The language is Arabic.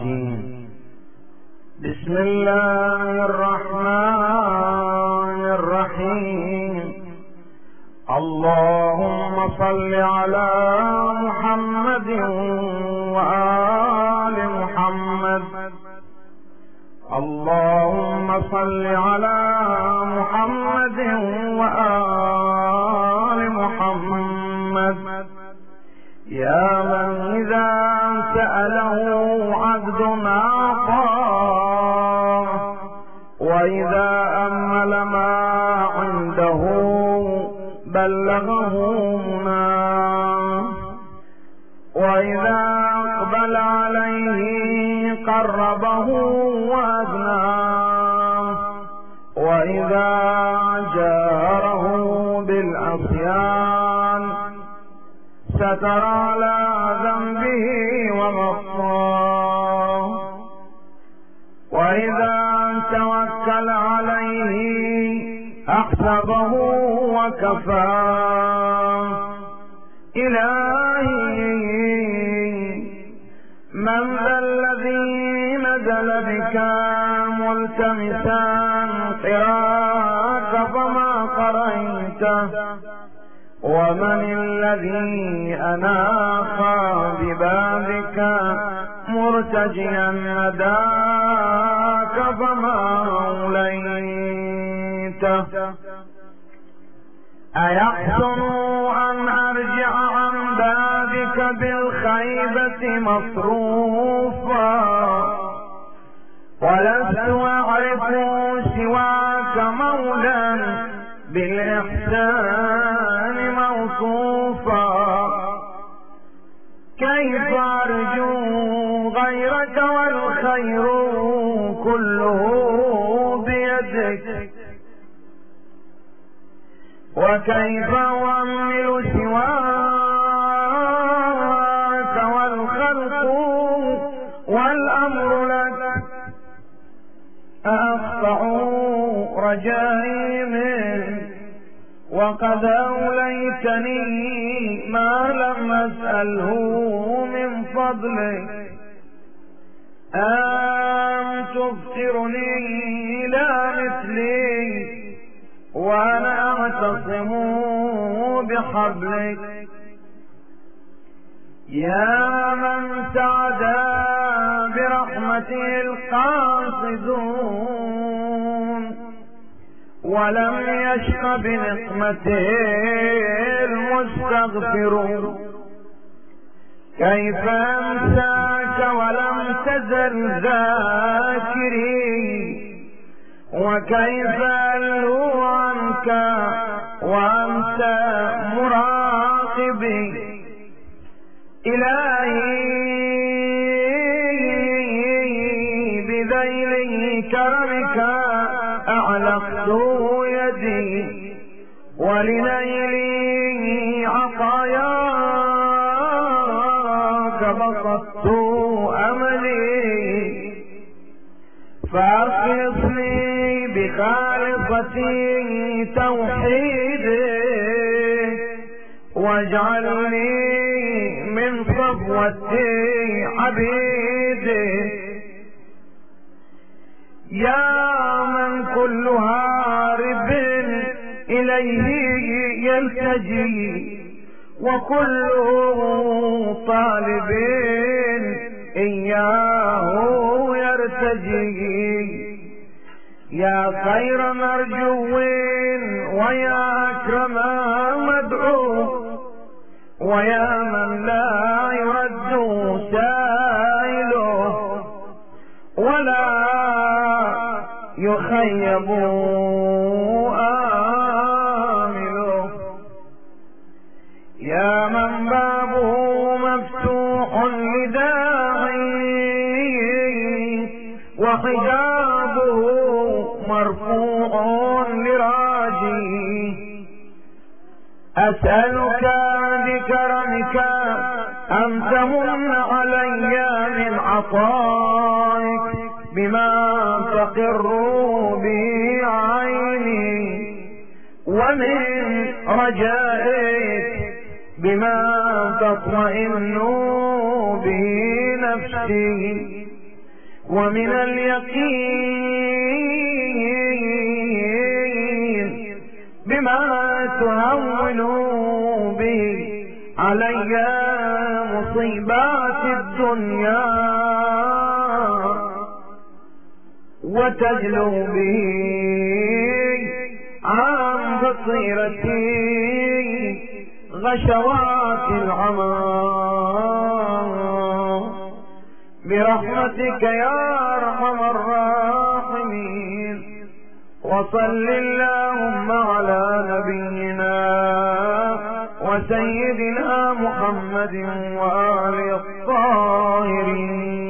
الرجيم. بسم الله الرحمن الرحيم. اللهم صل على محمد وآل محمد. اللهم صل على محمد وآل محمد. يا من إذا سأله عبد ما أعطاه، وإذا أمل ما عنده بلغه مناه، وإذا أقبل عليه قربه وأدناه، وإذا جاره بالعصيان ستر على ذنبه وغفاه، وإذا توكل عليه أحسبه وكفاه. إلهي من ذا الذي نزل بك ملتمسا قراءك فما قرأته؟ ومن الذي أناخ ببابك مرتجيا نداك فما أوليته؟ أيحسن أن أرجع عن بابك بالخيبة مصروفا، ولست أعرف سواك مولا بالإحسان موصوفا؟ كيف أرجو غيرك والخير كله بيدك؟ وكيف أؤمل سواك والخلق والأمر لك؟ أقطع رجائي منك وقد أوليتني ما لم أسأله من فضلك. أم تبصرني إلى مثلي وأنا أعتصم بحبلك؟ يا من سعد برحمته القاصدون ولم يشق بنقمته المستغفرون، كيف أنساك ولم تزل ذاكري؟ وكيف ألهو عنك وأنت مراقبي؟ إلهي بذيل كرمك أعلقت يدي، ولنيل عطاياك بسطت أملي. فأخلصني بخالصة توحيدي، واجعلني من صفوة عبيدي. يا من كل هارب إليه يلتجي، وكل طالب إياه يرتجي. يا خير مرجو ويا أكرم مدعو، ويا من لا يرد سائله ولا يخيب آمله. يا من بابه مفتوح لداعي وحجابه مرفوع لراجي. أسألك بكرمك أن تمن علي من عطائك بما تقر به عيني، ومن رجائك بما تطمئن به نفسي. ومن اليقين بما تهون به علي مصيبات الدنيا وتجلو به عن بصيرتي غشوات العمى برحمتك يا ارحم الراحمين. وصل اللهم على نبينا وسيدنا محمد وآله الطاهرين.